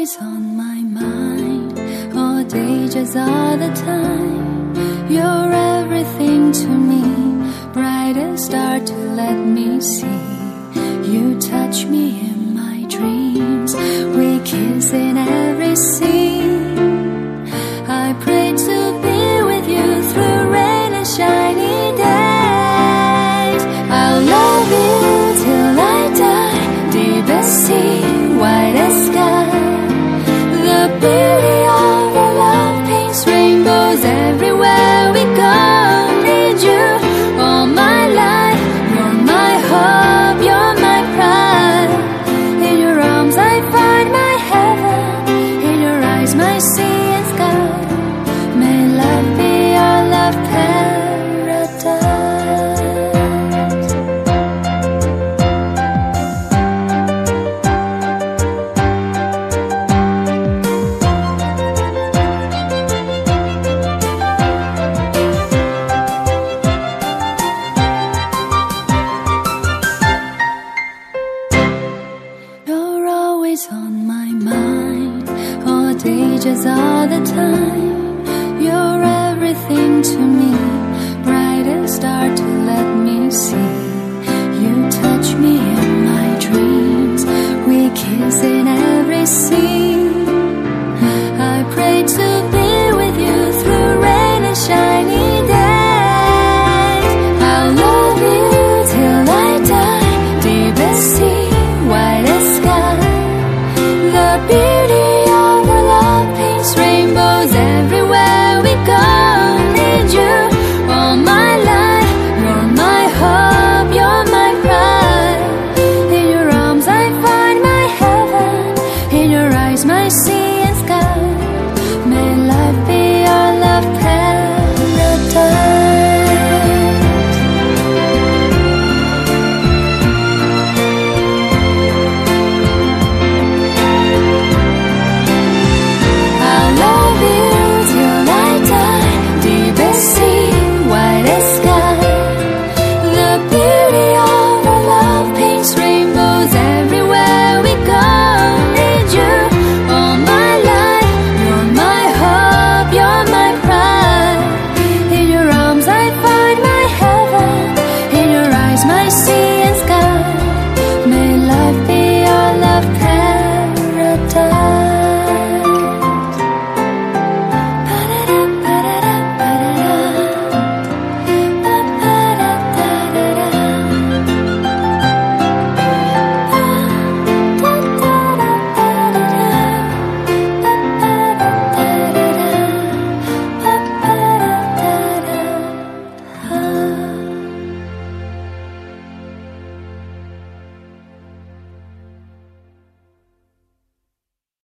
always on my mind, all day, just all the time. You're everything to me, brightest star to let me see. You touch me in my dreams, we kiss in every scene. I pray to be with you through rain and shiny days. I'll love you till I die, deepest sea, widest sky. The beauty of our love paints rainbows everywhere we go. Need you all my life, you're my hope, you're my pride. In your arms I find my heaven, in your eyes my sea and sky. May love be our love paradise. You're always on my mind, all day, just all the time. You're everything to me, brightest star to let me see. You touch me in my dreams, we kiss in every scene. I pray to be with you through rain and shiny days. I'll love you till I die, deepest sea, widest sky. The beauty